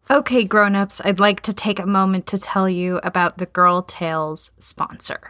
Okay, grown-ups, I'd like to take a moment to tell you about the Girl Tales sponsor.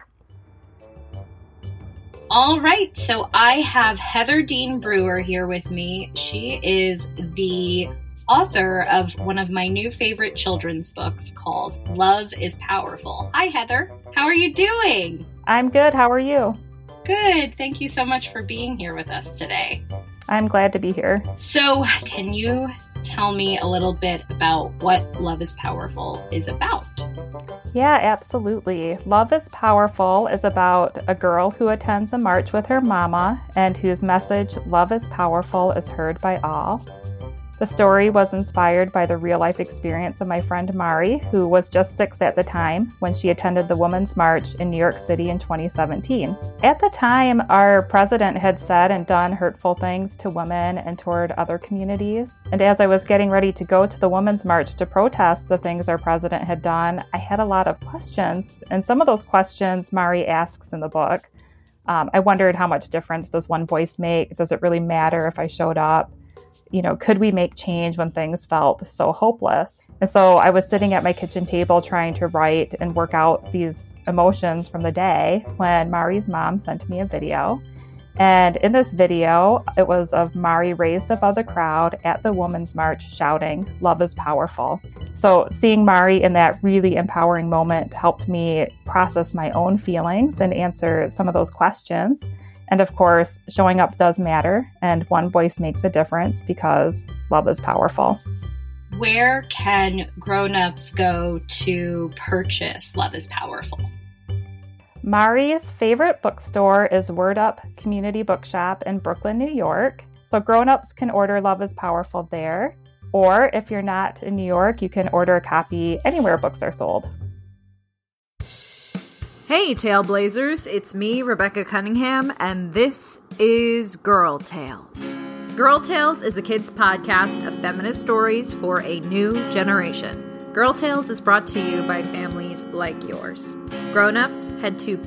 All right, so I have Heather Dean Brewer here with me. She is the author of one of my new favorite children's books called Love is Powerful. Hi, Heather. How are you doing? I'm good. How are you? Good. Thank you so much for being here with us today. I'm glad to be here. So, can you tell me a little bit about what Love is Powerful is about? Yeah, absolutely. Love is Powerful is about a girl who attends a march with her mama and whose message, Love is Powerful, is heard by all. The story was inspired by the real-life experience of my friend Mari, who was just 6 at the time when she attended the Women's March in New York City in 2017. At the time, our president had said and done hurtful things to women and toward other communities. And as I was getting ready to go to the Women's March to protest the things our president had done, I had a lot of questions. And some of those questions Mari asks in the book. I wondered, how much difference does one voice make? Does it really matter if I showed up? Could we make change when things felt so hopeless? And so I was sitting at my kitchen table trying to write and work out these emotions from the day when Mari's mom sent me a video. And in this video, it was of Mari raised above the crowd at the Women's March shouting, "Love is powerful." So seeing Mari in that really empowering moment helped me process my own feelings and answer some of those questions. And of course, showing up does matter, and one voice makes a difference because love is powerful. Where can grown-ups go to purchase Love is Powerful? Mari's favorite bookstore is Word Up Community Bookshop in Brooklyn, New York. So grown-ups can order Love is Powerful there. Or if you're not in New York, you can order a copy anywhere books are sold. Hey, Tailblazers, it's me, Rebecca Cunningham, and this is Girl Tales. Girl Tales is a kids' podcast of feminist stories for a new generation. Girl Tales is brought to you by families like yours. Grown-ups, head to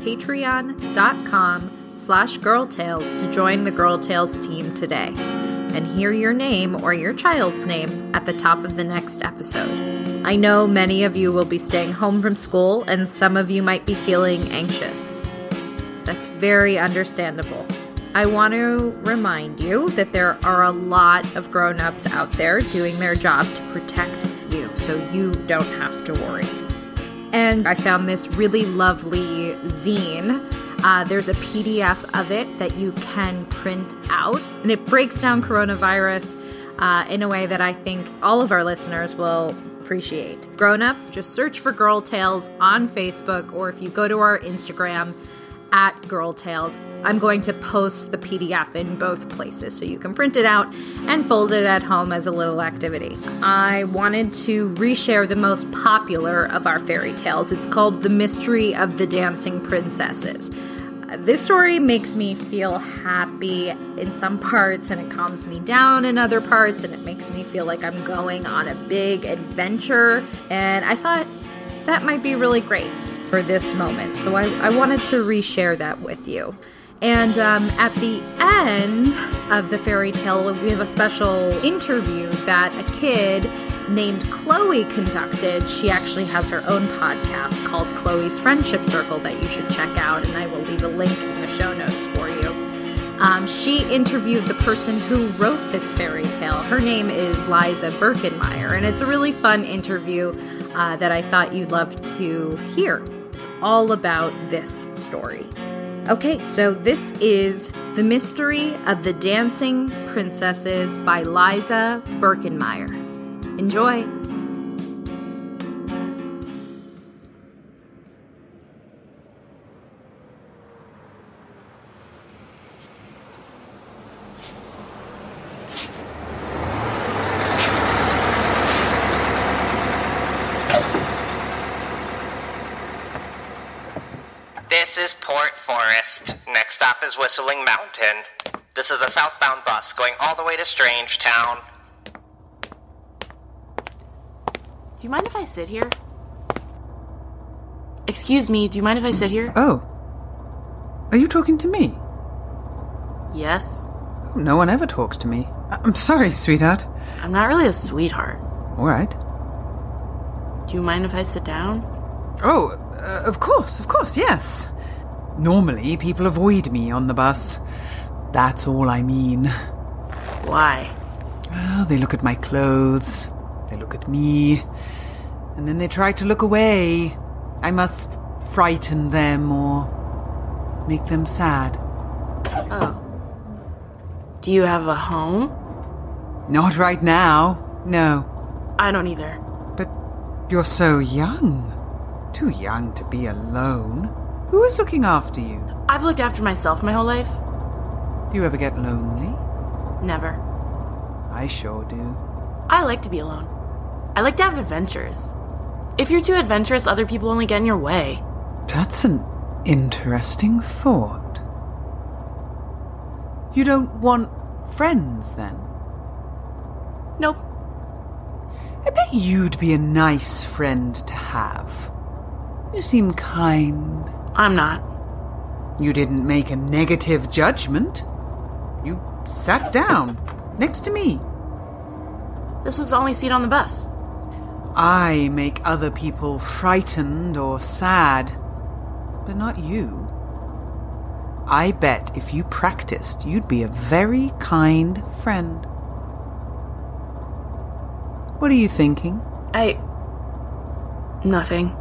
patreon.com/girltales to join the Girl Tales team today and hear your name or your child's name at the top of the next episode. I know many of you will be staying home from school, and some of you might be feeling anxious. That's very understandable. I want to remind you that there are a lot of grown-ups out there doing their job to protect you, so you don't have to worry. And I found this really lovely zine. There's a PDF of it that you can print out, and it breaks down coronavirus in a way that I think all of our listeners will appreciate. Grown-ups, just search for Girl Tales on Facebook, or if you go to our Instagram at Girl Tales, I'm going to post the PDF in both places so you can print it out and fold it at home as a little activity. I wanted to reshare the most popular of our fairy tales. It's called The Mystery of the Dancing Princesses. This story makes me feel happy in some parts, and it calms me down in other parts, and it makes me feel like I'm going on a big adventure. And I thought that might be really great for this moment. So I wanted to reshare that with you. And at the end of the fairy tale, we have a special interview that a kid named Chloe conducted. She actually has her own podcast called Chloe's Friendship Circle that you should check out, and I will leave a link in the show notes for you. She interviewed the person who wrote this fairy tale. Her name is Liza Birkenmeyer, and it's a really fun interview that I thought you'd love to hear. It's all about this story. Okay, so this is The Mystery of the Dancing Princesses by Liza Birkenmeyer. Enjoy! This is Port Forest. Next stop is Whistling Mountain. This is a southbound bus going all the way to Strangetown. Do you mind if I sit here? Excuse me, do you mind if I sit here? Oh. Are you talking to me? Yes. No one ever talks to me. I'm sorry, sweetheart. I'm not really a sweetheart. All right. Do you mind if I sit down? Oh, of course, yes. Normally, people avoid me on the bus. That's all I mean. Why? Well, they look at my clothes, they look at me, and then they try to look away. I must frighten them or make them sad. Oh. Do you have a home? Not right now, no. I don't either. But you're so young. Too young to be alone. Who is looking after you? I've looked after myself my whole life. Do you ever get lonely? Never. I sure do. I like to be alone. I like to have adventures. If you're too adventurous, other people only get in your way. That's an interesting thought. You don't want friends, then? Nope. I bet you'd be a nice friend to have. You seem kind. I'm not. You didn't make a negative judgment. You sat down next to me. This was the only seat on the bus. I make other people frightened or sad, but not you. I bet if you practiced, you'd be a very kind friend. What are you thinking? Nothing.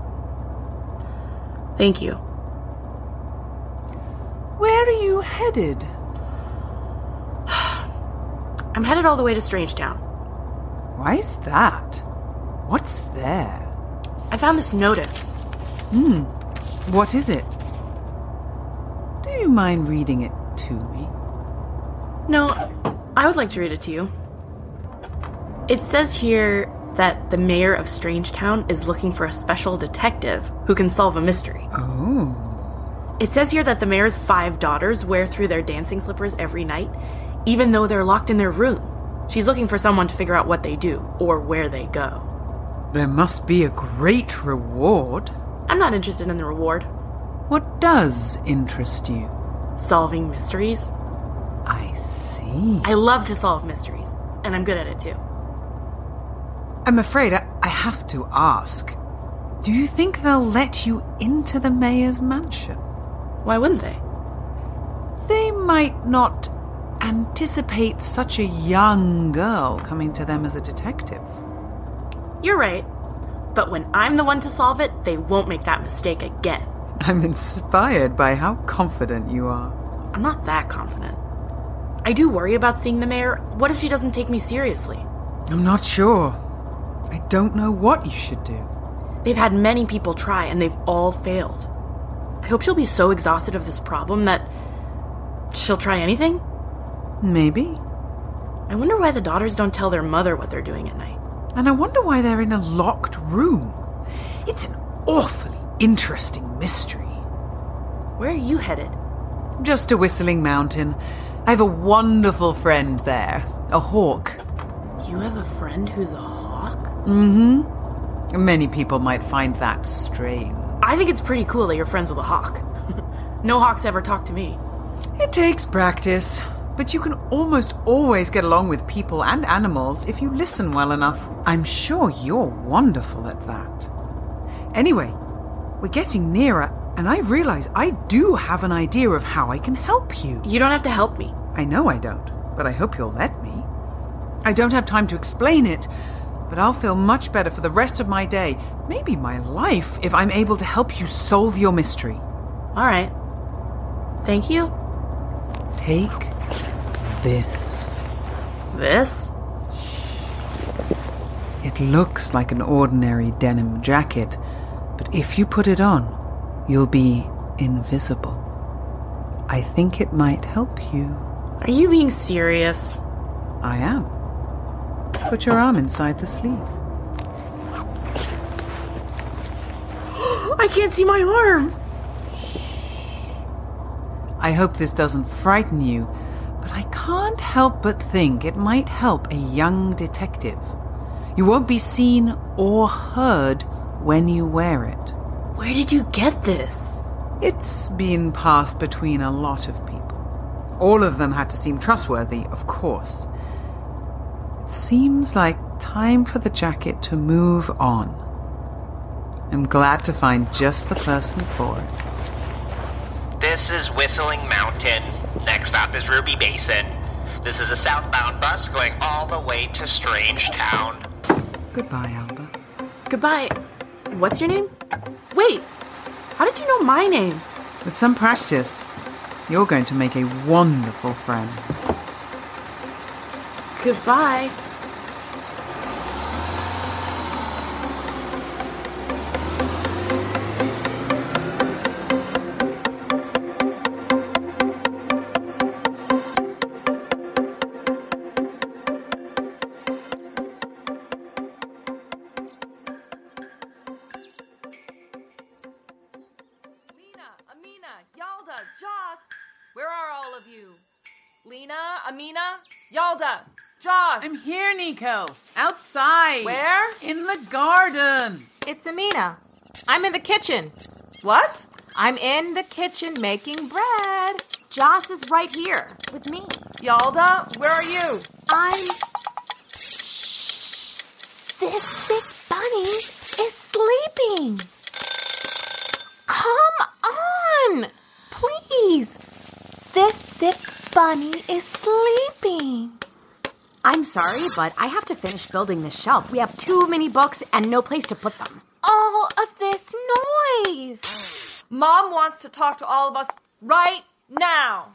Thank you. Where are you headed? I'm headed all the way to Strangetown. Why is that? What's there? I found this notice. What is it? Do you mind reading it to me? No, I would like to read it to you. It says here that the mayor of Strangetown is looking for a special detective who can solve a mystery. Oh. It says here that the mayor's 5 daughters wear through their dancing slippers every night, even though they're locked in their room. She's looking for someone to figure out what they do, or where they go. There must be a great reward. I'm not interested in the reward. What does interest you? Solving mysteries. I see. I love to solve mysteries, and I'm good at it too. I'm afraid I have to ask. Do you think they'll let you into the mayor's mansion? Why wouldn't they? They might not anticipate such a young girl coming to them as a detective. You're right. But when I'm the one to solve it, they won't make that mistake again. I'm inspired by how confident you are. I'm not that confident. I do worry about seeing the mayor. What if she doesn't take me seriously? I'm not sure. I don't know what you should do. They've had many people try, and they've all failed. I hope she'll be so exhausted of this problem that she'll try anything. Maybe. I wonder why the daughters don't tell their mother what they're doing at night. And I wonder why they're in a locked room. It's an awfully interesting mystery. Where are you headed? Just to Whistling Mountain. I have a wonderful friend there. A hawk. You have a friend who's a hawk? Mm-hmm. Many people might find that strange. I think it's pretty cool that you're friends with a hawk. No hawks ever talk to me. It takes practice, but you can almost always get along with people and animals if you listen well enough. I'm sure you're wonderful at that. Anyway, we're getting nearer, and I realize I do have an idea of how I can help you. You don't have to help me. I know I don't, but I hope you'll let me. I don't have time to explain it, but I'll feel much better for the rest of my day, maybe my life, if I'm able to help you solve your mystery. All right. Thank you. Take this. This? It looks like an ordinary denim jacket, but if you put it on, you'll be invisible. I think it might help you. Are you being serious? I am. Put your arm inside the sleeve. I can't see my arm! I hope this doesn't frighten you, but I can't help but think it might help a young detective. You won't be seen or heard when you wear it. Where did you get this? It's been passed between a lot of people. All of them had to seem trustworthy, of course. It seems like time for the jacket to move on. I'm glad to find just the person for it. This is Whistling Mountain. Next stop is Ruby Basin. This is a southbound bus going all the way to Strange Town. Goodbye, Alba. Goodbye. What's your name? Wait, how did you know my name? With some practice, you're going to make a wonderful friend. Goodbye. Yalda, Joss! Where are all of you? Lena, Amina, Yalda, Joss! I'm here, Nico. Outside. Where? In the garden. It's Amina. I'm in the kitchen. What? I'm in the kitchen making bread. Joss is right here with me. Yalda, where are you? This sick bunny is sleeping. Come on, please. This sick bunny is sleeping. I'm sorry, but I have to finish building this shelf. We have too many books and no place to put them. All of this noise. Mom wants to talk to all of us right now.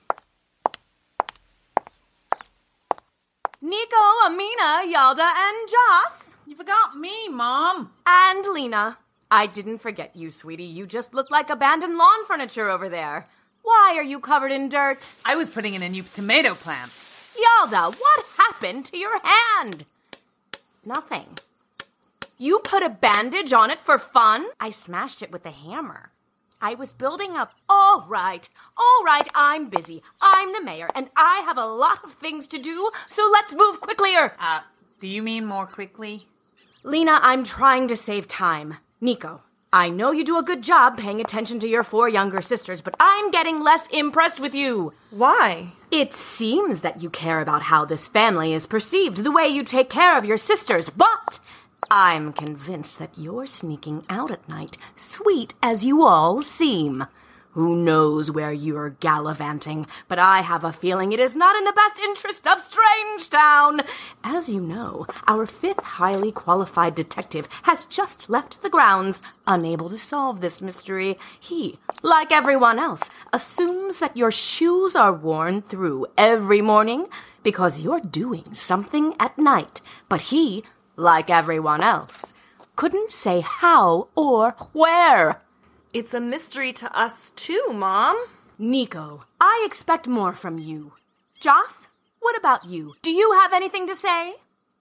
Nico, Amina, Yalda, and Joss. You forgot me, Mom. And Lena. I didn't forget you, sweetie. You just look like abandoned lawn furniture over there. Why are you covered in dirt? I was putting in a new tomato plant. Yalda, what happened to your hand? Nothing. You put a bandage on it for fun? I smashed it with a hammer. I was building up. All right, I'm busy. I'm the mayor, and I have a lot of things to do, so let's move quicklier. Do you mean more quickly? Lena, I'm trying to save time. Nico, I know you do a good job paying attention to your 4 younger sisters, but I'm getting less impressed with you. Why? It seems that you care about how this family is perceived, the way you take care of your sisters, but I'm convinced that you're sneaking out at night, sweet as you all seem. Who knows where you're gallivanting, but I have a feeling it is not in the best interest of Strange Town. As you know, our 5th highly qualified detective has just left the grounds, unable to solve this mystery. He, like everyone else, assumes that your shoes are worn through every morning because you're doing something at night, but he, like everyone else, couldn't say how or where. It's a mystery to us too, Mom. Nico, I expect more from you. Joss, what about you? Do you have anything to say?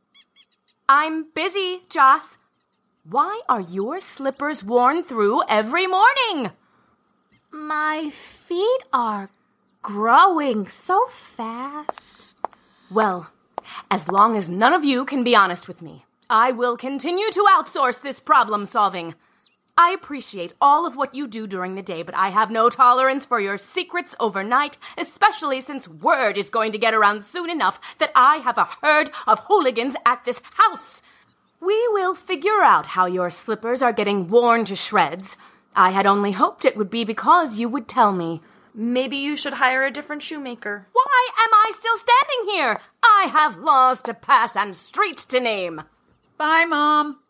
I'm busy, Joss. Why are your slippers worn through every morning? My feet are growing so fast. Well, as long as none of you can be honest with me, I will continue to outsource this problem solving. I appreciate all of what you do during the day, but I have no tolerance for your secrets overnight, especially since word is going to get around soon enough that I have a herd of hooligans at this house. We will figure out how your slippers are getting worn to shreds. I had only hoped it would be because you would tell me. Maybe you should hire a different shoemaker. Why am I still standing here? I have laws to pass and streets to name. Bye, Mom.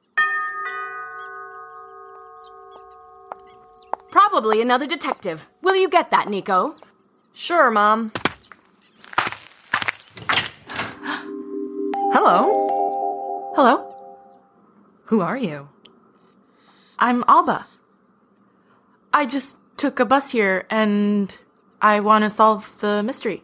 Probably another detective. Will you get that, Nico? Sure, Mom. Hello? Hello? Who are you? I'm Alba. I just took a bus here, and I want to solve the mystery.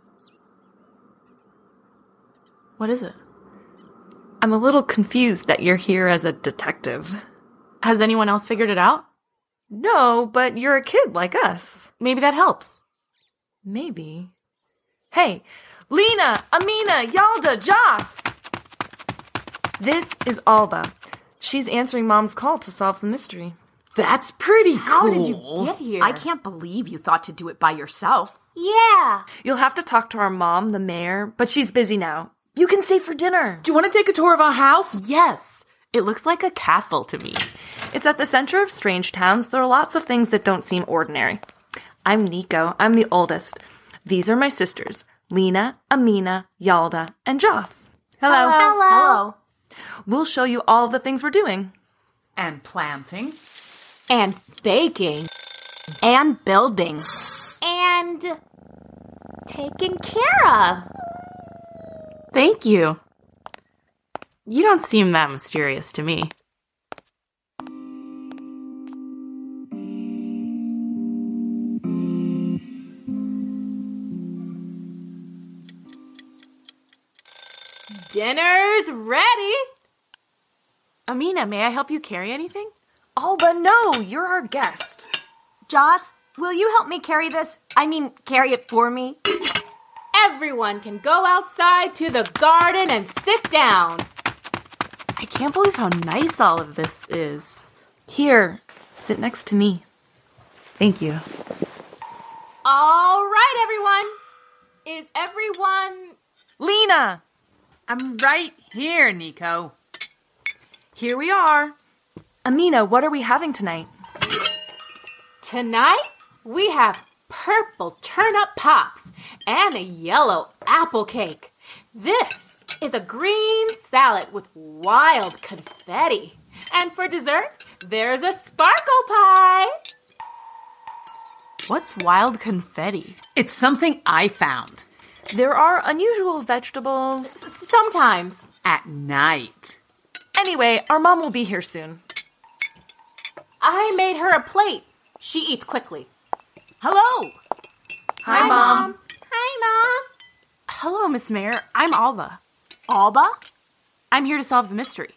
What is it? I'm a little confused that you're here as a detective. Has anyone else figured it out? No, but you're a kid like us. Maybe that helps. Maybe. Hey, Lena, Amina, Yalda, Joss! This is Alba. She's answering Mom's call to solve the mystery. That's pretty cool. How did you get here? I can't believe you thought to do it by yourself. Yeah. You'll have to talk to our mom, the mayor, but she's busy now. You can stay for dinner. Do you want to take a tour of our house? Yes. It looks like a castle to me. It's at the center of Strange Towns. There are lots of things that don't seem ordinary. I'm Nico. I'm the oldest. These are my sisters, Lena, Amina, Yalda, and Joss. Hello. Hello. We'll show you all of the things we're doing. And planting. And baking. And building. And taken care of. Thank you. You don't seem that mysterious to me. Dinner's ready. Amina, may I help you carry anything? Alba, no, you're our guest. Joss, will you help me carry this? Carry it for me? Everyone can go outside to the garden and sit down. I can't believe how nice all of this is. Here, sit next to me. Thank you. All right, everyone. Is everyone... Lena! I'm right here, Nico. Here we are. Amina, what are we having tonight? Tonight, we have purple turnip pops and a yellow apple cake. This is a green salad with wild confetti. And for dessert, there's a sparkle pie. What's wild confetti? It's something I found. There are unusual vegetables. Sometimes. At night. Anyway, our mom will be here soon. I made her a plate. She eats quickly. Hello. Hi, Mom. Hi, Mom. Hello, Miss Mayor. I'm Alba. Alba? I'm here to solve the mystery.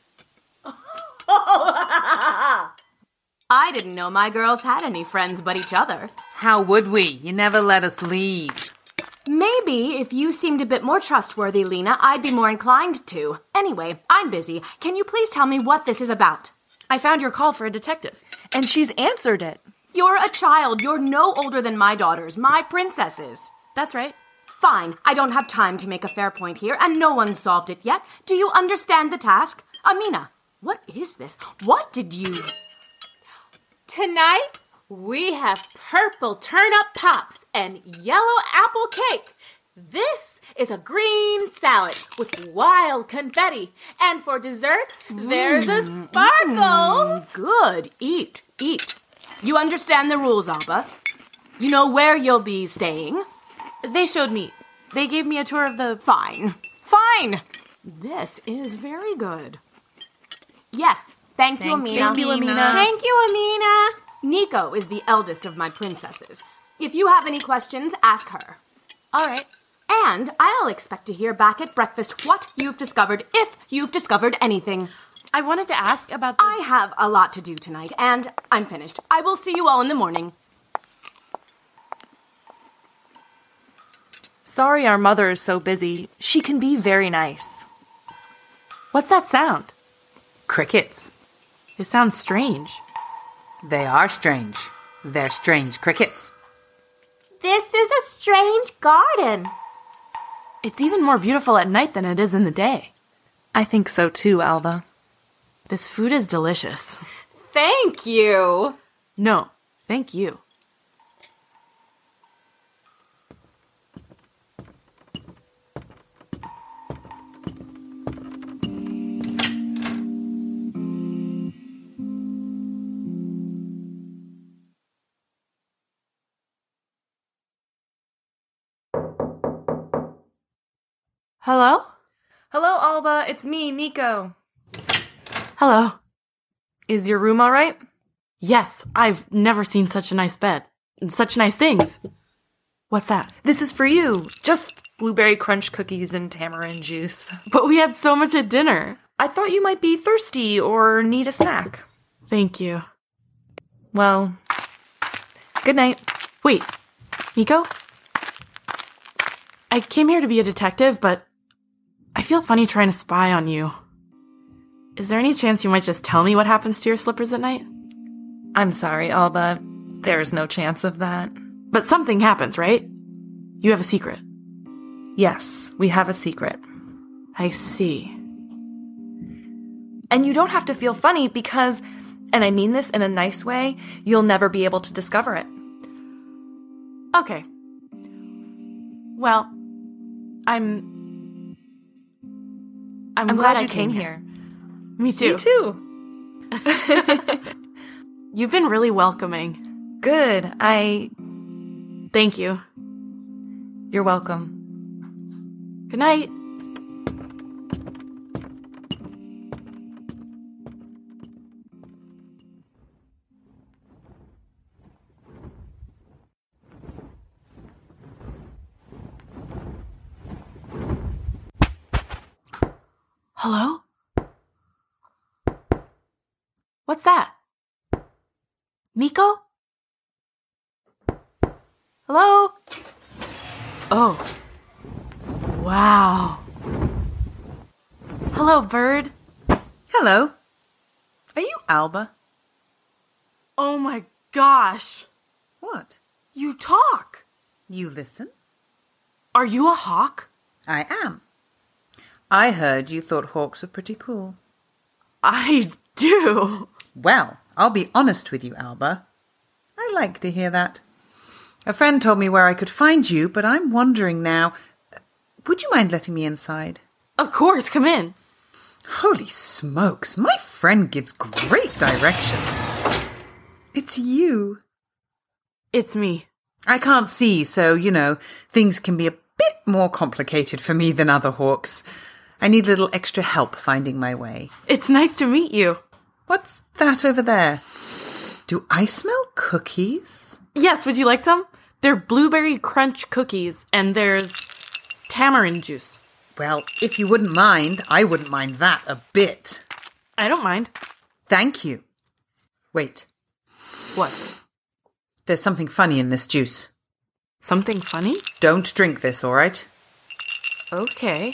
I didn't know my girls had any friends but each other. How would we? You never let us leave. Maybe if you seemed a bit more trustworthy, Lena, I'd be more inclined to. Anyway, I'm busy. Can you please tell me what this is about? I found your call for a detective. And she's answered it. You're a child. You're no older than my daughters, my princesses. That's right. Fine. I don't have time to make a fair point here, and no one's solved it yet. Do you understand the task? Amina, what is this? What did you... Tonight, we have purple turnip pops and yellow apple cake. This is a green salad with wild confetti. And for dessert, there's a sparkle. Good. Eat. You understand the rules, Alba. You know where you'll be staying. They showed me. They gave me a tour of the... Fine. This is very good. Yes. Thank you, Amina. Thank you, Amina. Thank you, Amina. Nico is the eldest of my princesses. If you have any questions, ask her. All right. And I'll expect to hear back at breakfast what you've discovered, if you've discovered anything. I wanted to ask about the... I have a lot to do tonight, and I'm finished. I will see you all in the morning. Sorry our mother is so busy. She can be very nice. What's that sound? Crickets. It sounds strange. They are strange. They're strange crickets. This is a strange garden. It's even more beautiful at night than it is in the day. I think so too, Alba. This food is delicious. Thank you. No, thank you. Hello? Hello, Alba. It's me, Nico. Hello. Is your room all right? Yes, I've never seen such a nice bed. Such nice things. What's that? This is for you. Just blueberry crunch cookies and tamarind juice. But we had so much at dinner. I thought you might be thirsty or need a snack. Thank you. Well, good night. Wait, Nico? I came here to be a detective, but I feel funny trying to spy on you. Is there any chance you might just tell me what happens to your slippers at night? I'm sorry, Alba. There's no chance of that. But something happens, right? You have a secret. Yes, we have a secret. I see. And you don't have to feel funny because, and I mean this in a nice way, you'll never be able to discover it. Okay. Well, I'm glad you came here. Me too. Me too. You've been really welcoming. Good. Thank you. You're welcome. Good night. Hello? What's that? Nico? Hello? Oh. Wow. Hello, bird. Hello. Are you Alba? Oh my gosh. What? You talk. You listen? Are you a hawk? I am. I heard you thought hawks were pretty cool. I do. Well, I'll be honest with you, Alba. I like to hear that. A friend told me where I could find you, but I'm wondering now, would you mind letting me inside? Of course, come in. Holy smokes, my friend gives great directions. It's you. It's me. I can't see, so, things can be a bit more complicated for me than other hawks. I need a little extra help finding my way. It's nice to meet you. What's that over there? Do I smell cookies? Yes, would you like some? They're blueberry crunch cookies, and there's tamarind juice. Well, if you wouldn't mind, I wouldn't mind that a bit. I don't mind. Thank you. Wait. What? There's something funny in this juice. Something funny? Don't drink this, all right? Okay.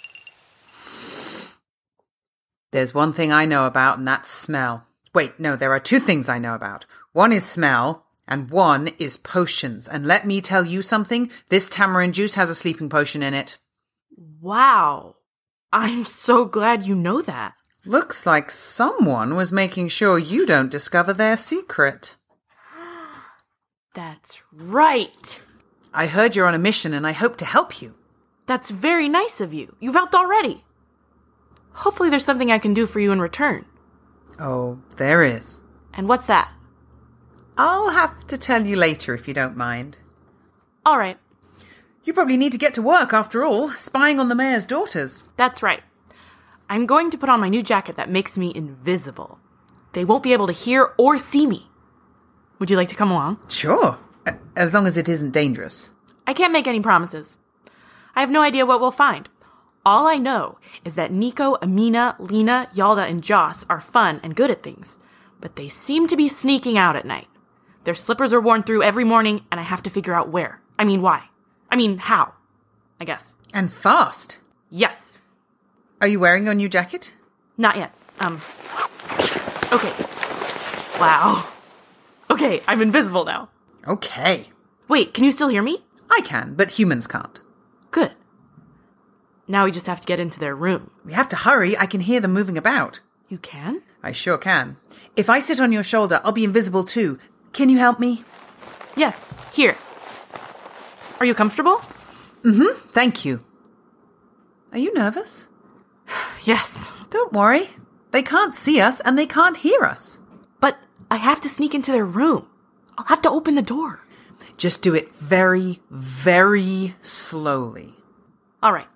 There's one thing I know about, and that's smell. Wait, no, there are two things I know about. One is smell, and one is potions. And let me tell you something, this tamarind juice has a sleeping potion in it. Wow. I'm so glad you know that. Looks like someone was making sure you don't discover their secret. That's right. I heard you're on a mission, and I hope to help you. That's very nice of you. You've helped already. Hopefully there's something I can do for you in return. Oh, there is. And what's that? I'll have to tell you later if you don't mind. All right. You probably need to get to work after all, spying on the mayor's daughters. That's right. I'm going to put on my new jacket that makes me invisible. They won't be able to hear or see me. Would you like to come along? Sure, as long as it isn't dangerous. I can't make any promises. I have no idea what we'll find. All I know is that Nico, Amina, Lena, Yalda, and Joss are fun and good at things, but they seem to be sneaking out at night. Their slippers are worn through every morning, and I have to figure out where. Why. How, I guess. And fast. Yes. Are you wearing your new jacket? Not yet. Okay. Wow. Okay, I'm invisible now. Okay. Wait, can you still hear me? I can, but humans can't. Good. Now we just have to get into their room. We have to hurry. I can hear them moving about. You can? I sure can. If I sit on your shoulder, I'll be invisible too. Can you help me? Yes, here. Are you comfortable? Mm-hmm, thank you. Are you nervous? Yes. Don't worry. They can't see us and they can't hear us. But I have to sneak into their room. I'll have to open the door. Just do it very, very slowly. All right.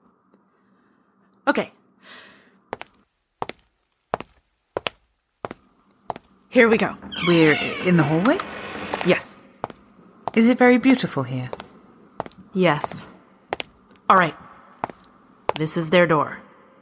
Okay. Here we go. We're in the hallway? Yes. Is it very beautiful here? Yes. All right. This is their door.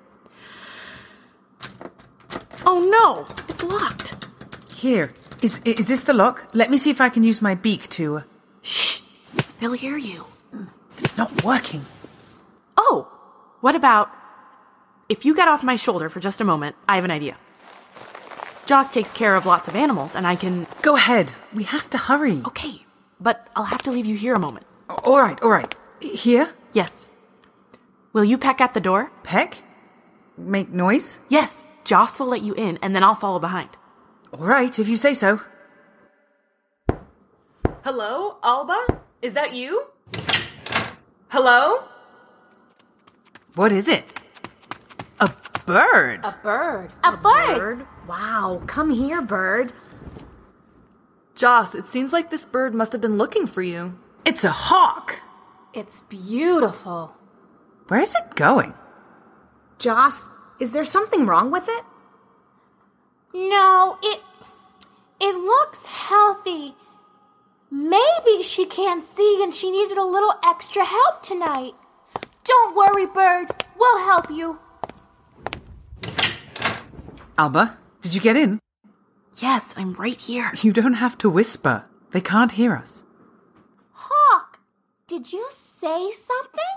Oh no! It's locked. Here. Is this the lock? Let me see if I can use my beak to... Shh! They'll hear you. It's not working. Oh! What about... If you get off my shoulder for just a moment, I have an idea. Joss takes care of lots of animals, and I can... Go ahead. We have to hurry. Okay, but I'll have to leave you here a moment. All right. Here? Yes. Will you peck at the door? Peck? Make noise? Yes. Joss will let you in, and then I'll follow behind. All right, if you say so. Hello, Alba? Is that you? Hello? What is it? A bird? A bird. A bird? Wow, come here, bird. Joss, it seems like this bird must have been looking for you. It's a hawk. It's beautiful. Where is it going? Joss, is there something wrong with it? No, it looks healthy. Maybe she can't see and she needed a little extra help tonight. Don't worry, bird. We'll help you. Alba, did you get in? Yes, I'm right here. You don't have to whisper. They can't hear us. Hawk, did you say something?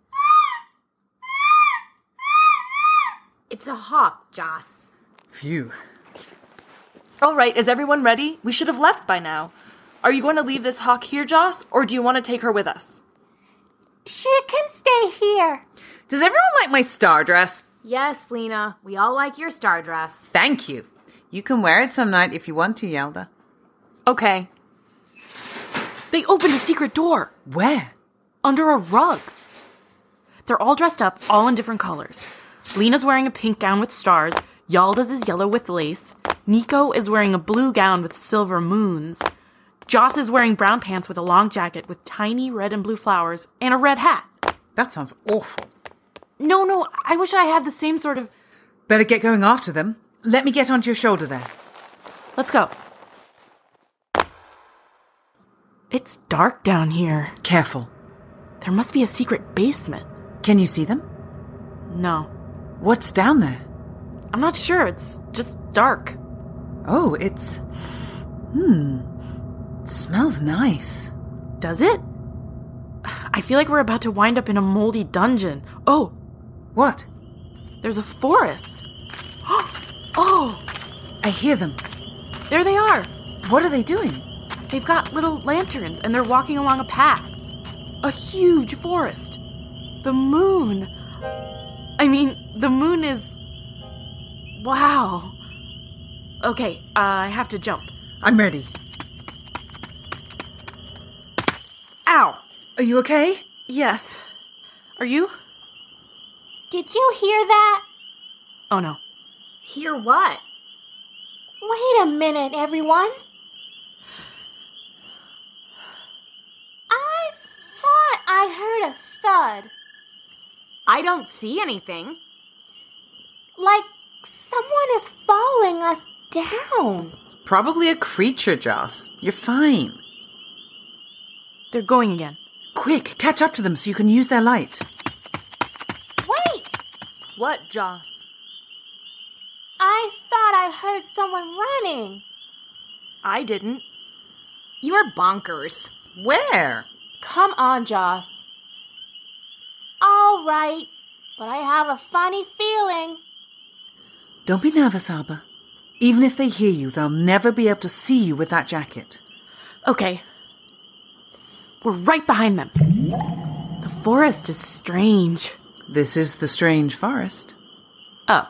It's a hawk, Joss. Phew. All right, is everyone ready? We should have left by now. Are you going to leave this hawk here, Joss, or do you want to take her with us? She can stay here. Does everyone like my star dress? Yes, Lena, we all like your star dress. Thank you. You can wear it some night if you want to, Yelda. Okay. They opened a secret door. Where? Under a rug. They're all dressed up, all in different colors. Lena's wearing a pink gown with stars. Yalda's is yellow with lace. Nico is wearing a blue gown with silver moons. Joss is wearing brown pants with a long jacket with tiny red and blue flowers and a red hat. That sounds awful. No, I wish I had the same sort of... Better get going after them. Let me get onto your shoulder there. Let's go. It's dark down here. Careful. There must be a secret basement. Can you see them? No. What's down there? I'm not sure. It's just dark. Oh, it's... It smells nice. Does it? I feel like we're about to wind up in a moldy dungeon. Oh! What? There's a forest. Oh! I hear them. There they are. What are they doing? They've got little lanterns and they're walking along a path. A huge forest. The moon. The moon is... Wow. Okay, I have to jump. I'm ready. Ow! Are you okay? Yes. Are you? Did you hear that? Oh no. Hear what? Wait a minute, everyone. I thought I heard a thud. I don't see anything. Like someone is following us down. It's probably a creature, Joss. You're fine. They're going again. Quick, catch up to them so you can use their light. Wait! What, Joss? I thought I heard someone running. I didn't. You're bonkers. Where? Come on, Joss. All right, but I have a funny feeling. Don't be nervous, Alba. Even if they hear you, they'll never be able to see you with that jacket. Okay. We're right behind them. The forest is strange. This is the strange forest. Oh.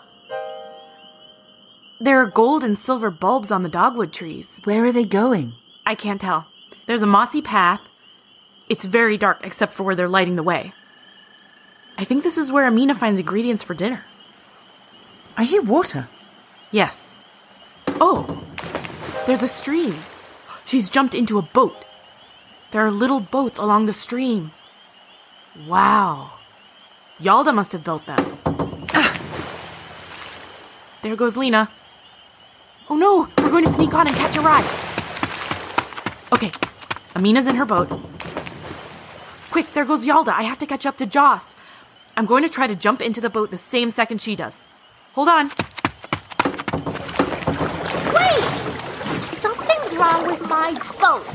There are gold and silver bulbs on the dogwood trees. Where are they going? I can't tell. There's a mossy path. It's very dark except for where they're lighting the way. I think this is where Amina finds ingredients for dinner. I hear water. Yes. Oh, there's a stream. She's jumped into a boat. There are little boats along the stream. Wow. Yalda must have built them. There goes Lena. Oh no, we're going to sneak on and catch a ride. Okay, Amina's in her boat. Quick, there goes Yalda. I have to catch up to Joss. I'm going to try to jump into the boat the same second she does. Hold on. Wait! Something's wrong with my boat.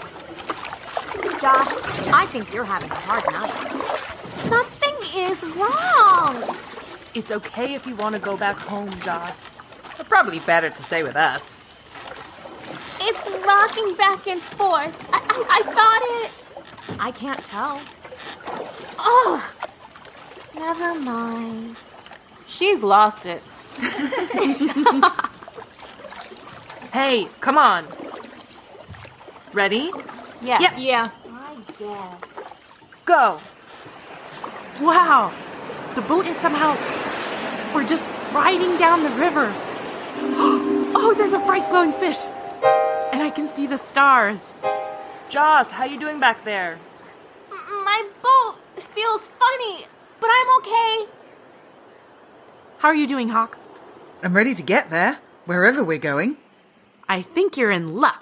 Joss, I think you're having a hard night. Something is wrong. It's okay if you want to go back home, Joss. Probably better to stay with us. It's rocking back and forth. I thought it... I can't tell. Oh, never mind. She's lost it. Hey, come on. Ready? Yes. Yep. Yeah. I guess. Go. Wow. The boat is somehow... We're just riding down the river. Oh, there's a bright glowing fish. And I can see the stars. Joss, how you doing back there? My boat feels funny, but I'm okay. How are you doing, Hawk? I'm ready to get there, wherever we're going. I think you're in luck.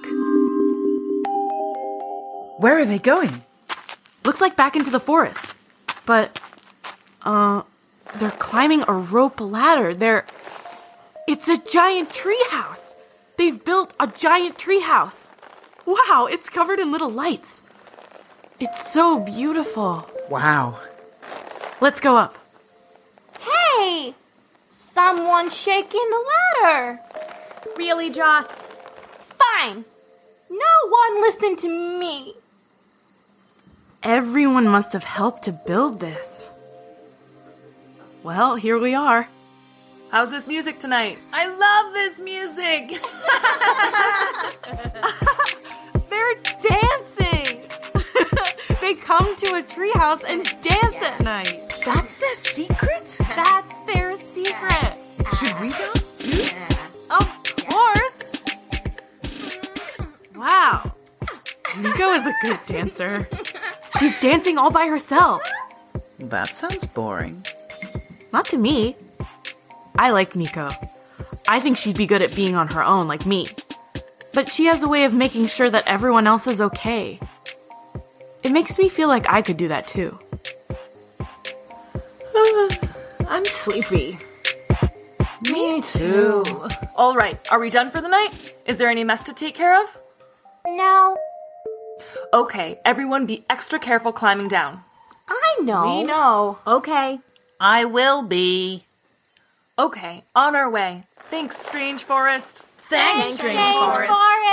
Where are they going? Looks like back into the forest. But, they're climbing a rope ladder. It's a giant treehouse. They've built a giant treehouse. Wow, it's covered in little lights. It's so beautiful. Wow. Let's go up. Hey! Someone's shaking the ladder. Really, Joss? Fine. No one listened to me. Everyone must have helped to build this. Well, here we are. How's this music tonight? I love this music! They're dancing! They come to a treehouse and dance at night. That's their secret? That's their secret. Should we dance too? Of course! Wow. Nico is a good dancer. She's dancing all by herself. That sounds boring. Not to me. I like Nico. I think she'd be good at being on her own, like me. But she has a way of making sure that everyone else is okay. It makes me feel like I could do that too. I'm sleepy. Me too. All right, are we done for the night? Is there any mess to take care of? No. Okay, everyone be extra careful climbing down. I know. We know. Okay. I will be. Okay, on our way. Thanks, Strange Forest. Thanks, Strange Forest.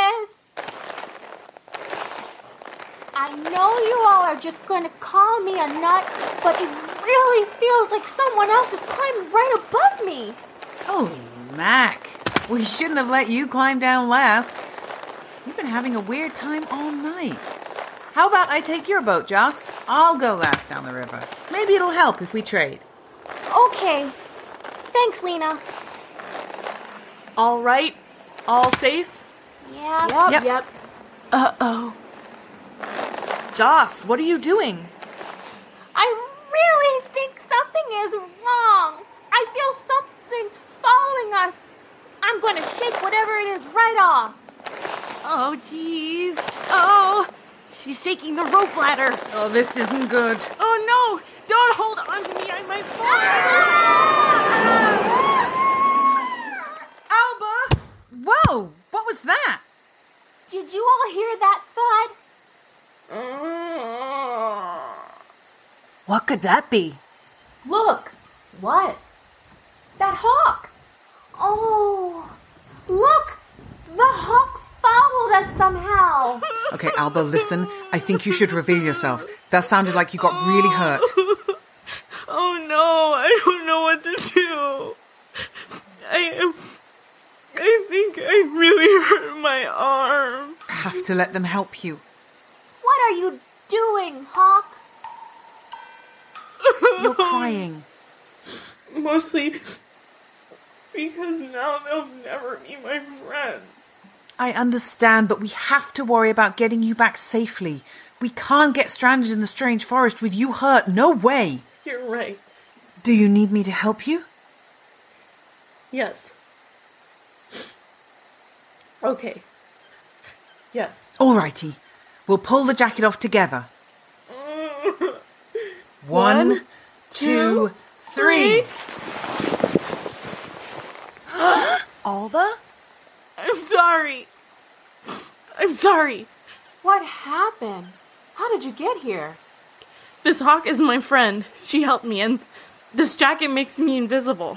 I know you all are just going to call me a nut, but it really feels like someone else is climbing right above me. Holy Mac. We shouldn't have let you climb down last. You've been having a weird time all night. How about I take your boat, Joss? I'll go last down the river. Maybe it'll help if we trade. Okay. Thanks, Lena. All right, all safe? Yeah. Yep. Uh-oh. Joss, what are you doing? I really think something is wrong. I feel something following us. I'm going to shake whatever it is right off. Oh, jeez. Oh, she's shaking the rope ladder. Oh, this isn't good. Oh, no. Don't hold on to me. I might fall. Alba! Whoa! What was that? Did you all hear that thud? What could that be? Look. What? That hawk. Oh, look. The hawk followed us somehow. Okay, Alba, listen. I think you should reveal yourself. That sounded like you got really hurt. Oh, no. I don't know what to do. I think I really hurt my arm. Have to let them help you. What are you doing, Hawk? You're crying. Mostly because now they'll never be my friends. I understand, but we have to worry about getting you back safely. We can't get stranded in the strange forest with you hurt. No way. You're right. Do you need me to help you? Yes. Okay. Yes. Alrighty. We'll pull the jacket off together. 1, 2, 3. Alba? I'm sorry. What happened? How did you get here? This hawk is my friend. She helped me, and this jacket makes me invisible.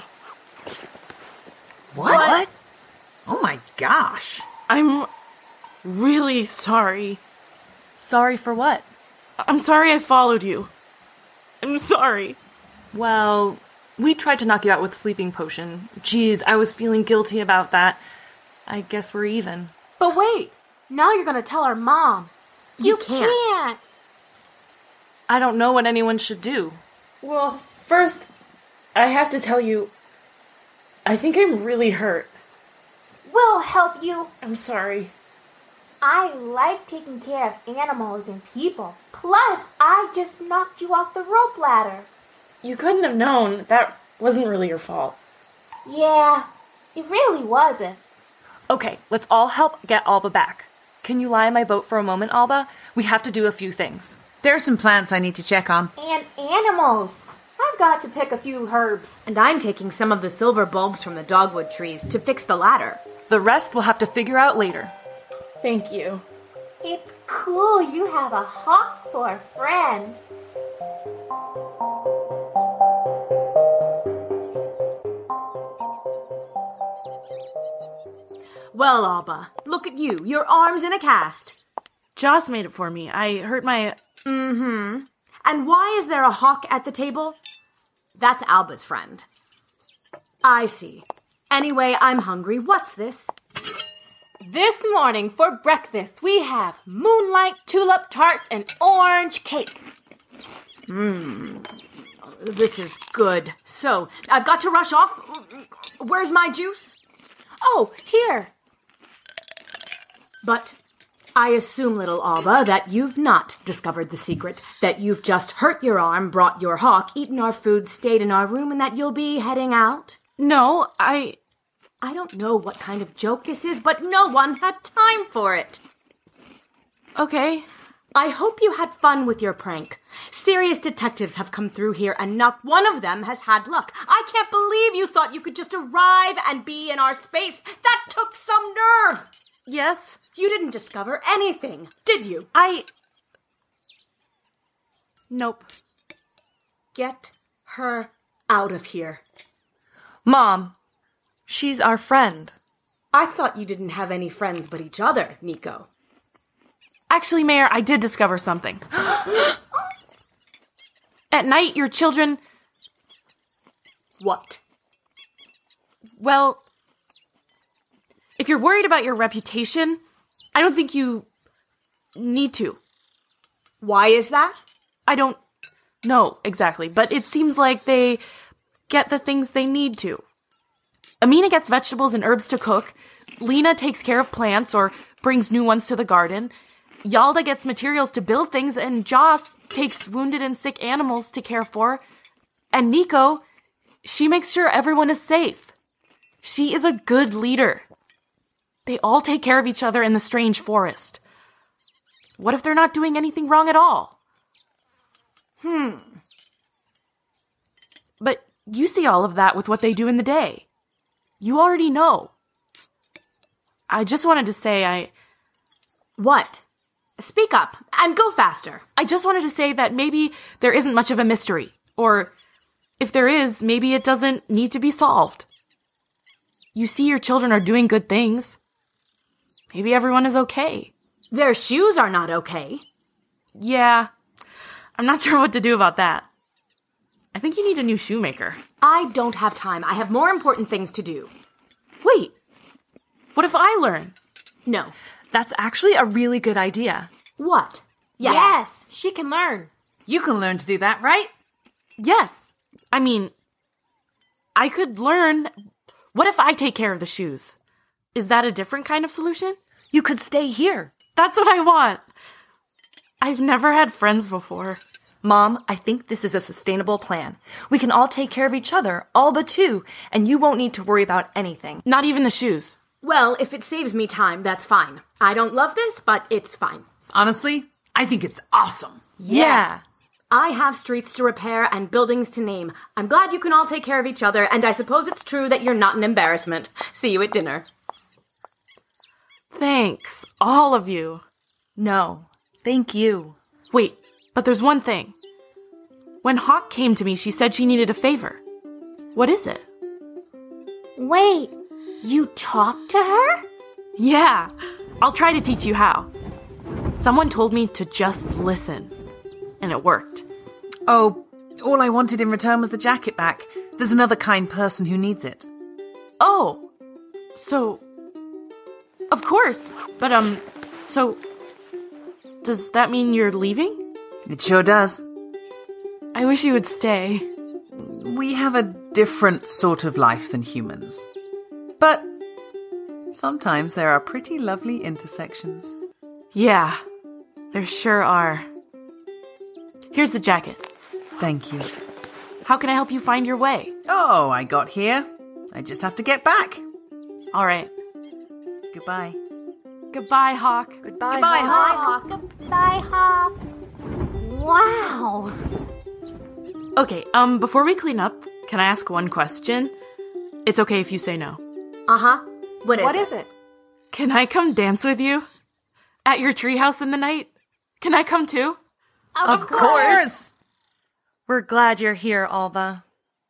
What? Oh my gosh. I'm really sorry. Sorry for what? I'm sorry I followed you. I'm sorry. Well, We tried to knock you out with sleeping potion. Geez, I was feeling guilty about that. I guess we're even. But wait, now you're gonna tell our mom. You can't. I don't know what anyone should do. Well, first, I have to tell you, I think I'm really hurt. We'll help you. I'm sorry. I like taking care of animals and people. Plus, I just knocked you off the rope ladder. You couldn't have known. That wasn't really your fault. Yeah, it really wasn't. Okay, let's all help get Alba back. Can you lie in my boat for a moment, Alba? We have to do a few things. There are some plants I need to check on. And animals. I've got to pick a few herbs. And I'm taking some of the silver bulbs from the dogwood trees to fix the ladder. The rest we'll have to figure out later. Thank you. It's cool you have a hawk for a friend. Well, Alba, look at you. Your arm's in a cast. Joss made it for me. I hurt my... Mm-hmm. And why is there a hawk at the table? That's Alba's friend. I see. Anyway, I'm hungry. What's this? This morning for breakfast, we have moonlight tulip tarts and orange cake. This is good. So, I've got to rush off. Where's my juice? Oh, here. But I assume, little Alba, that you've not discovered the secret, that you've just hurt your arm, brought your hawk, eaten our food, stayed in our room, and that you'll be heading out? No, I don't know what kind of joke this is, but no one had time for it. Okay. I hope you had fun with your prank. Serious detectives have come through here, and not one of them has had luck. I can't believe you thought you could just arrive and be in our space. That took some nerve. Yes? You didn't discover anything, did you? Nope. Get her out of here. Mom, she's our friend. I thought you didn't have any friends but each other, Nico. Actually, Mayor, I did discover something. At night, your children... What? Well, if you're worried about your reputation, I don't think you need to. Why is that? I don't know exactly, but it seems like they get the things they need to. Amina gets vegetables and herbs to cook. Lena takes care of plants or brings new ones to the garden. Yalda gets materials to build things, and Joss takes wounded and sick animals to care for. And Nico, she makes sure everyone is safe. She is a good leader. They all take care of each other in the strange forest. What if they're not doing anything wrong at all? But you see all of that with what they do in the day. You already know. I just wanted to say What? Speak up, and go faster. I just wanted to say that maybe there isn't much of a mystery. Or, if there is, maybe it doesn't need to be solved. You see your children are doing good things. Maybe everyone is okay. Their shoes are not okay. Yeah, I'm not sure what to do about that. I think you need a new shoemaker. I don't have time. I have more important things to do. Wait, what if I learn? No. That's actually a really good idea. What? Yes, she can learn. You can learn to do that, right? Yes. I mean, I could learn. What if I take care of the shoes? Is that a different kind of solution? You could stay here. That's what I want. I've never had friends before. Mom, I think this is a sustainable plan. We can all take care of each other, all but two, and you won't need to worry about anything. Not even the shoes. Well, if it saves me time, that's fine. I don't love this, but it's fine. Honestly, I think it's awesome. Yeah. I have streets to repair and buildings to name. I'm glad you can all take care of each other, and I suppose it's true that you're not an embarrassment. See you at dinner. Thanks, all of you. No, thank you. Wait, but there's one thing. When Hawk came to me, she said she needed a favor. What is it? Wait, you talked to her? Yeah, I'll try to teach you how. Someone told me to just listen, and it worked. Oh, all I wanted in return was the jacket back. There's another kind person who needs it. Oh, so, of course. But, so, does that mean you're leaving? It sure does. I wish you would stay. We have a different sort of life than humans. But sometimes there are pretty lovely intersections. Yeah, there sure are. Here's the jacket. Thank you. How can I help you find your way? Oh, I got here. I just have to get back. All right. Goodbye. Goodbye, Hawk. Goodbye, Hawk. Goodbye, Hawk. Wow. Okay, before we clean up, can I ask one question? It's okay if you say no. Uh-huh. What is it? Can I come dance with you? At your treehouse in the night? Can I come too? Of course. We're glad you're here, Alba.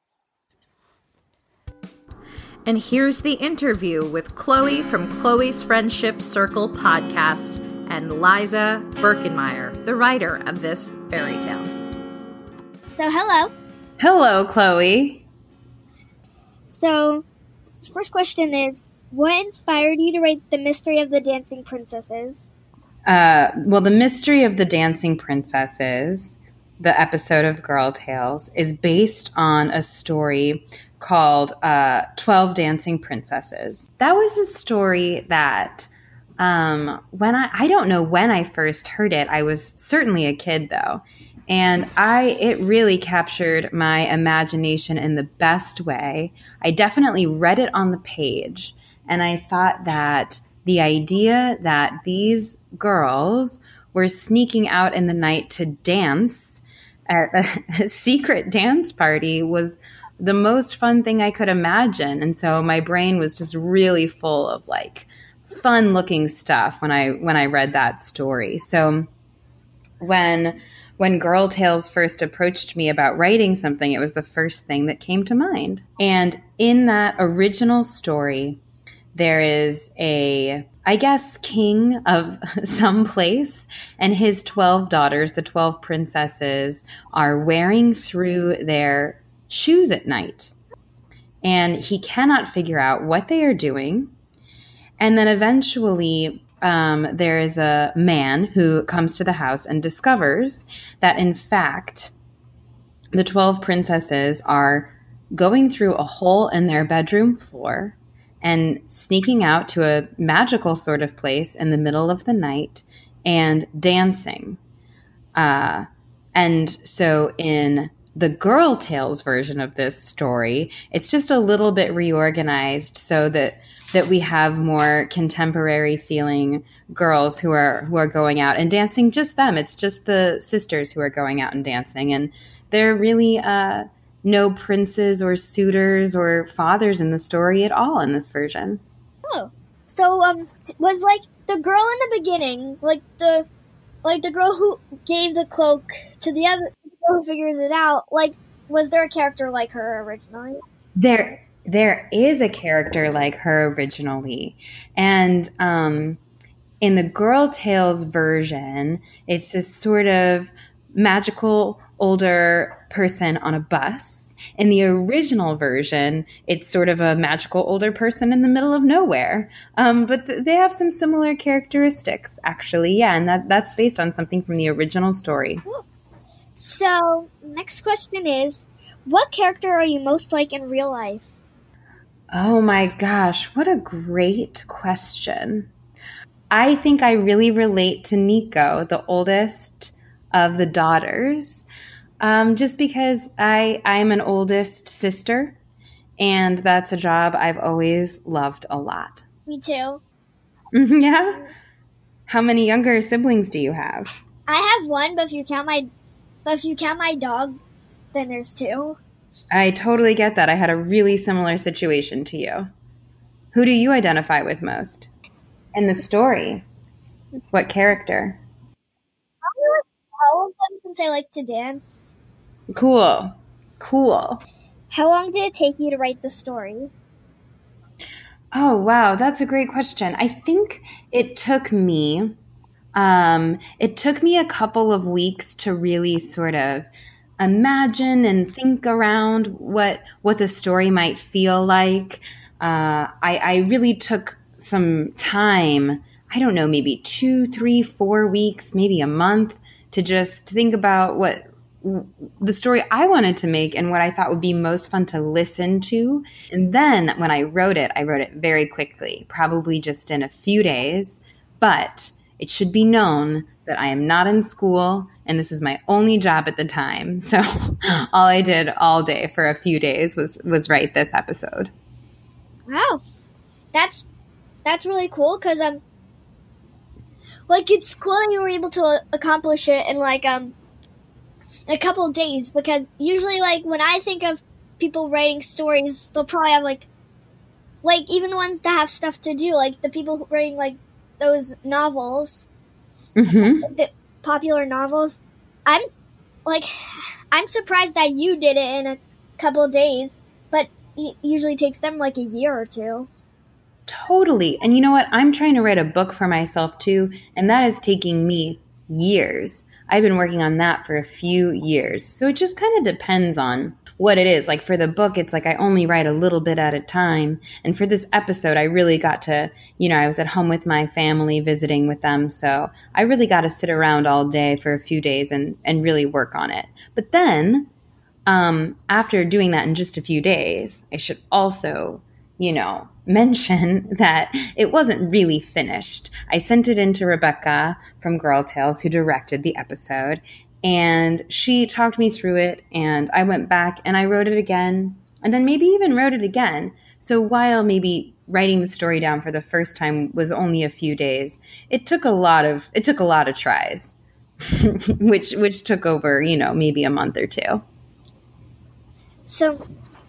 And here's the interview with Chloe from Chloe's Friendship Circle podcast and Liza Birkenmeyer, the writer of this fairy tale. So, hello. Hello, Chloe. So, first question is, what inspired you to write The Mystery of the Dancing Princesses? Well, The Mystery of the Dancing Princesses, the episode of Girl Tales, is based on a story called 12 Dancing Princesses. That was a story that when I don't know when I first heard it. I was certainly a kid, though. And it really captured my imagination in the best way. I definitely read it on the page, and I thought that the idea that these girls were sneaking out in the night to dance at a secret dance party was the most fun thing I could imagine. And so my brain was just really full of like fun looking stuff when I read that story. So when Girl Tales first approached me about writing something, it was the first thing that came to mind. And in that original story, there is I guess, king of some place, and his 12 daughters, the 12 princesses, are wearing through their shoes at night. And he cannot figure out what they are doing. And then eventually there is a man who comes to the house and discovers that, in fact, the 12 princesses are going through a hole in their bedroom floor and sneaking out to a magical sort of place in the middle of the night and dancing. And so in the Girl Tales version of this story, it's just a little bit reorganized so that we have more contemporary feeling girls who are going out and dancing, just them. It's just the sisters who are going out and dancing. And they're really no princes or suitors or fathers in the story at all in this version. Oh, so was like the girl in the beginning, like the girl who gave the cloak to the other girl who figures it out, like, was there a character like her originally? There is a character like her originally, and in the Girl Tales version, it's this sort of magical older person on a bus. In the original version, it's sort of a magical older person in the middle of nowhere. But they have some similar characteristics, actually. Yeah, and that's based on something from the original story. So, next question is, what character are you most like in real life? Oh my gosh, what a great question. I think I really relate to Nico, the oldest of the daughters. Just because I'm an oldest sister, and that's a job I've always loved a lot. Me too. Yeah? How many younger siblings do you have? I have one, but if you count my dog, then there's two. I totally get that. I had a really similar situation to you. Who do you identify with most? In the story, what character? All of them, since I like to dance. Cool. How long did it take you to write the story? Oh, wow. That's a great question. I think it took me a couple of weeks to really sort of imagine and think around what the story might feel like. I really took some time, I don't know, maybe 2, 3, 4 weeks, maybe a month, to just think about what the story I wanted to make and what I thought would be most fun to listen to. And then when I wrote it very quickly, probably just in a few days. But it should be known that I am not in school, and this was my only job at the time. So all I did all day for a few days was write this episode. Wow, that's really cool because like it's cool that you were able to accomplish it in like in a couple of days, because usually like when I think of people writing stories, they'll probably have like even the ones that have stuff to do, like the people writing like those novels, the popular novels. I'm surprised that you did it in a couple of days, but it usually takes them like a year or two. Totally. And you know what? I'm trying to write a book for myself too, and that is taking me years. I've been working on that for a few years. So it just kind of depends on what it is. Like for the book, it's like I only write a little bit at a time. And for this episode, I really got to, I was at home with my family visiting with them. So I really got to sit around all day for a few days and really work on it. But then after doing that in just a few days, I should also, mention that it wasn't really finished. I sent it in to Rebecca from Girl Tales, who directed the episode, and she talked me through it, and I went back and I wrote it again, and then maybe even wrote it again. So while maybe writing the story down for the first time was only a few days, it took a lot of tries, which took over, maybe a month or two. So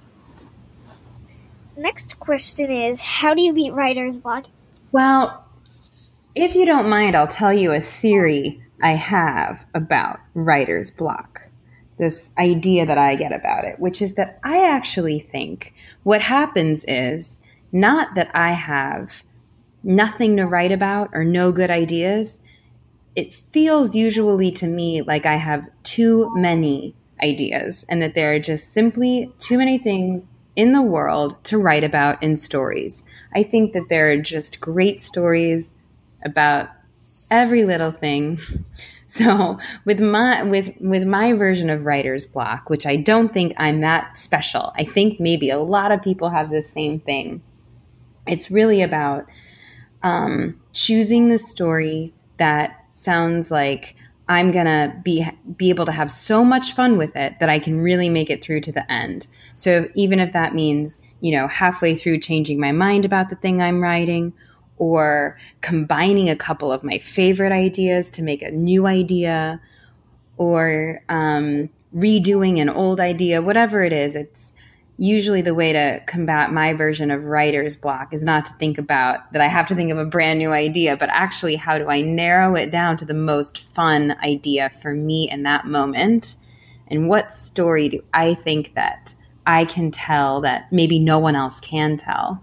next question is, how do you beat writer's block? Well, if you don't mind, I'll tell you a theory I have about writer's block. This idea that I get about it, which is that I actually think what happens is not that I have nothing to write about or no good ideas. It feels usually to me like I have too many ideas, and that there are just simply too many things in the world to write about in stories. I think that there are just great stories about every little thing. So with my version of writer's block, which I don't think I'm that special, I think maybe a lot of people have the same thing. It's really about choosing the story that sounds like I'm going to be able to have so much fun with it that I can really make it through to the end. So even if that means, halfway through changing my mind about the thing I'm writing, or combining a couple of my favorite ideas to make a new idea, or redoing an old idea, whatever it is, it's usually the way to combat my version of writer's block is not to think about that I have to think of a brand new idea, but actually how do I narrow it down to the most fun idea for me in that moment? And what story do I think that I can tell that maybe no one else can tell?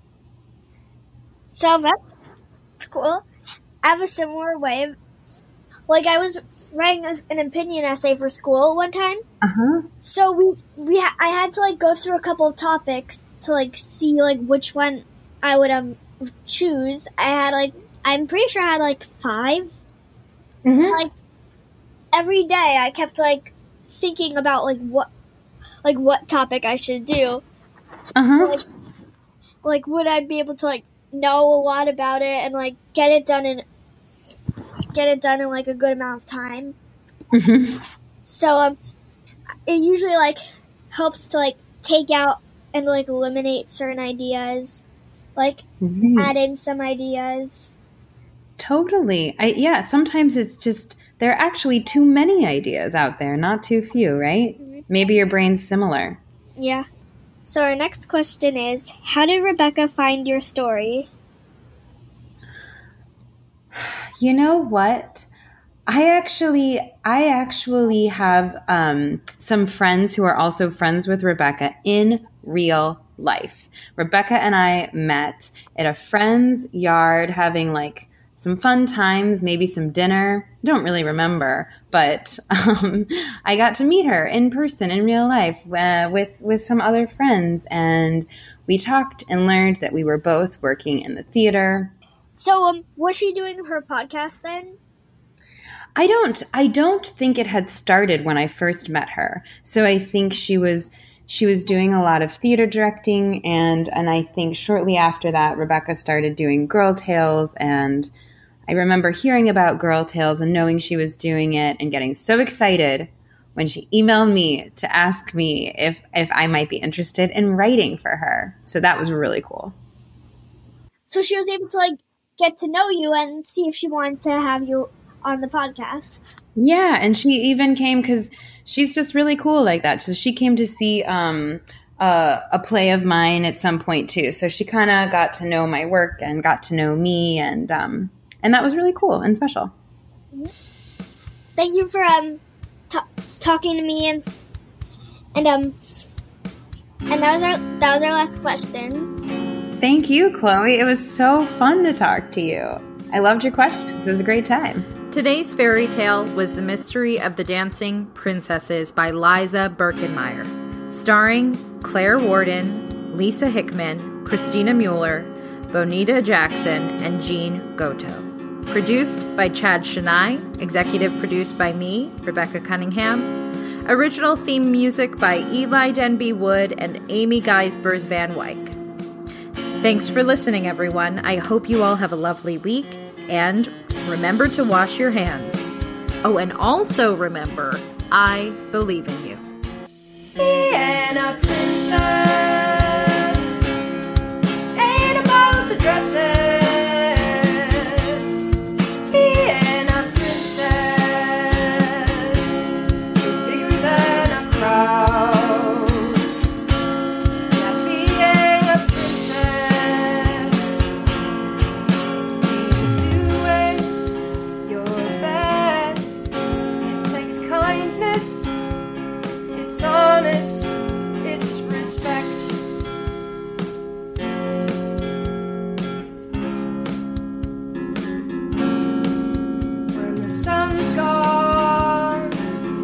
So that's cool. I have a similar way. Like I was writing an opinion essay for school one time. So I had to go through a couple of topics to see which one I would choose. I'm pretty sure I had 5. Every day I kept thinking about what topic I should do. Would I be able to know a lot about it and get it done in a good amount of time. So it usually helps to take out and eliminate certain ideas, add in some ideas. Totally. Sometimes it's just there are actually too many ideas out there, not too few, right? Maybe your brain's similar. Yeah. So our next question is, how did Rebecca find your story? You know what? I actually have some friends who are also friends with Rebecca in real life. Rebecca and I met at a friend's yard having some fun times, maybe some dinner. I don't really remember, but I got to meet her in person in real life with some other friends, and we talked and learned that we were both working in the theater. So, was she doing her podcast then? I don't think it had started when I first met her. So I think she was doing a lot of theater directing, and I think shortly after that, Rebecca started doing Girl Tales, and I remember hearing about Girl Tales and knowing she was doing it and getting so excited when she emailed me to ask me if I might be interested in writing for her. So that was really cool. So she was able to get to know you and see if she wanted to have you on the podcast. Yeah, and she even came because she's just really cool like that. So she came to see a play of mine at some point too. So she kind of got to know my work and got to know me, and that was really cool and special. Thank you for talking to me, and that was our last question. Thank you, Chloe. It was so fun to talk to you. I loved your questions. It was a great time. Today's fairy tale was The Mystery of the Dancing Princesses by Liza Birkenmeier, starring Claire Warden, Lisa Hickman, Christina Mueller, Bonita Jackson, and Jean Goto. Produced by Chad Shania, executive produced by me, Rebecca Cunningham. Original theme music by Eli Denby Wood and Amy Geisbers Van Wyck. Thanks for listening, everyone. I hope you all have a lovely week, and remember to wash your hands. Oh, and also remember, I believe in you. Being a princess ain't about the dresses. Being a princess is bigger than a crowd. Yeah, being a princess means doing your best. It takes kindness, it's honest, it's respect. When the sun's gone,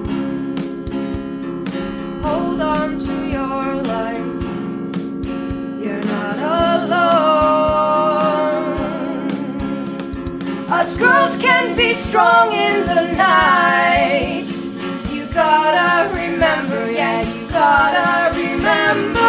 hold on to your light. You're not alone. Us girls can be strong in the night. You gotta remember, yeah, you gotta remember.